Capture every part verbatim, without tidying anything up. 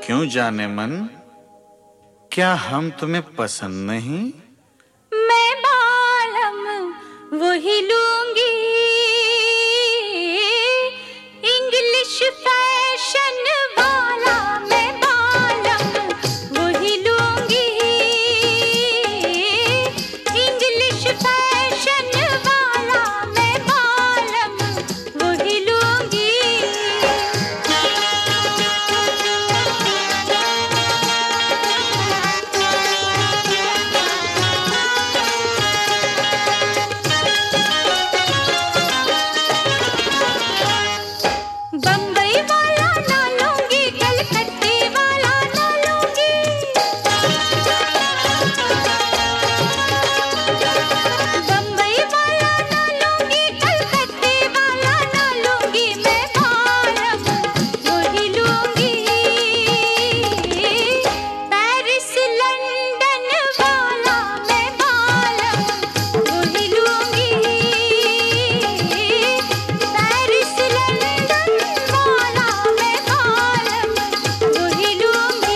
क्यों जाने मन, क्या हम तुम्हें पसंद नहीं? मैं बालम वही लूंगी, इंग्लिश फैशन वाला। मैं बालम वही लूंगी, इंग्लिश फैशन वाला। मैं बालम वही लूंगी। बम्बई वाला ना लूंगी, कलकत्ते वाला ना लूंगी। बम्बई वाला ना लूंगी, कलकत्ते वाला ना लूंगी। मैं बालम वही लूंगी, पेरिस लंदन वाला। मैं बालम वही लूंगी, पेरिस लंदन वाला। मैं बालम वही लूंगी।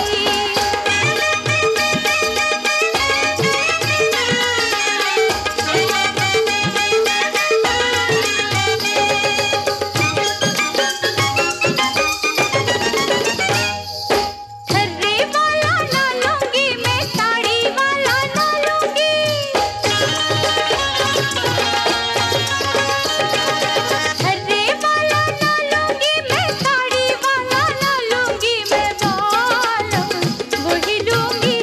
थर्रे वाला ना लूंगी, मैं साड़ी वाला ना लूंगी। थर्रे वाला ना लूंगी, मैं साड़ी वाला ना लूंगी। मैं बालम वही लूंगी,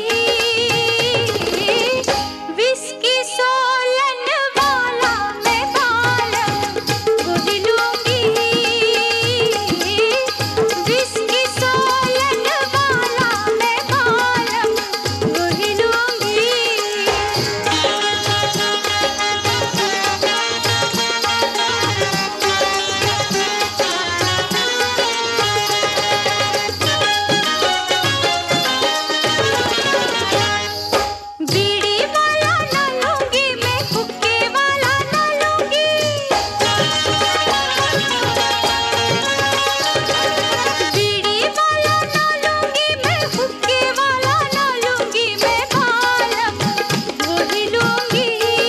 विस्की सोलन वाला। मैं बालम वही लूंगी, विस्की सोलन वाला। मैं बालम वही लूंगी। बीड़ी वाला ना लूंगी, मैं हुक्के वाला ना लूंगी। बीड़ी वाला ना लूंगी, मैं हुक्के वाला ना लूंगी। मैं बालम वही लूंगी,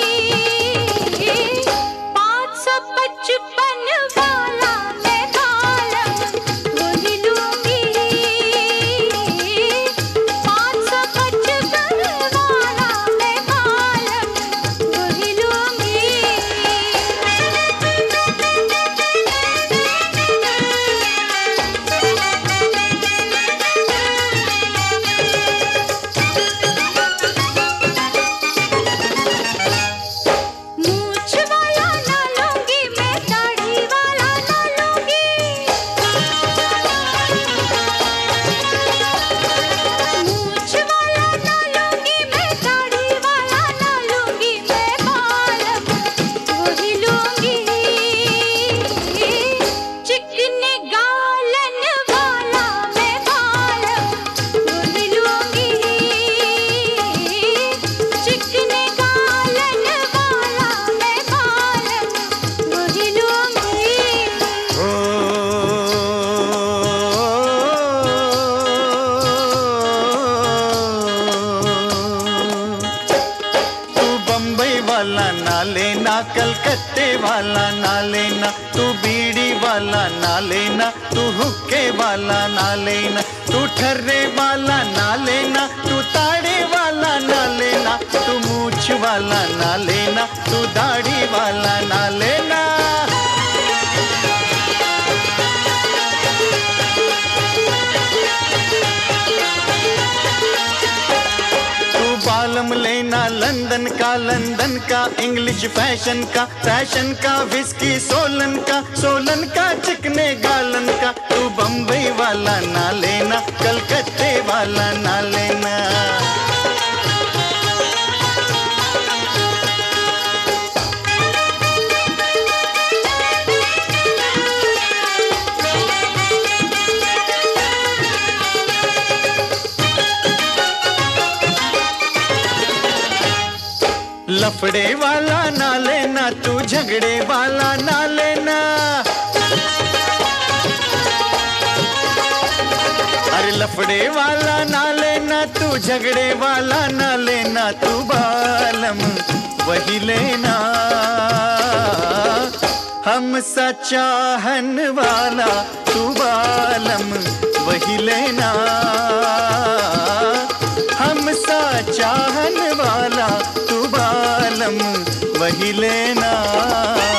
पाँच सौ पचपन वाला। मैं बालम वही लूंगी, पाँच सौ पचपन वाला। मैं बालम वही लूंगी। मूछ वाला ना लूंगी, मैं दाढ़ी वाला ना लूंगी। मूछ वाला ना लूंगी, मैं दाढ़ी वाला ना लूंगी। मैं बालम वही लूंगी, चिकने गालन वाला। मैं बालम वही लूंगी, चिकने गालन वाला। मैं बालम वही लूंगी। ओ, तू बम्बई वाला ना लेना, कलकत्ते वाला ना लेना। तू बीड़ी वाला ना लेना, तू हुक्के वाला ना लेना। तू ठर्रे वाला ना लेना, तू ताड़े वाला ना लेना। तू मूछ वाला ना लेना, तू दाढ़ी वाला ना लेना। तू बालम लेना लंदन का, लंदन का इंग्लिश फैशन का, फैशन का विस्की सोलन का, सोलन का चिकने गालन का। तू बम्बई वाला ना लेना, कलकत्ते वाला ना लेना। लफड़े वाला ना लेना, तू झगड़े वाला ना लेना। अरे लफड़े वाला ना लेना तू, झगड़े वाला ना लेना तू बालम वही लेना। हम सा चाहन वाला तू बालम वही लेना। हम सा चाहन वाला तू बालम वही लेना।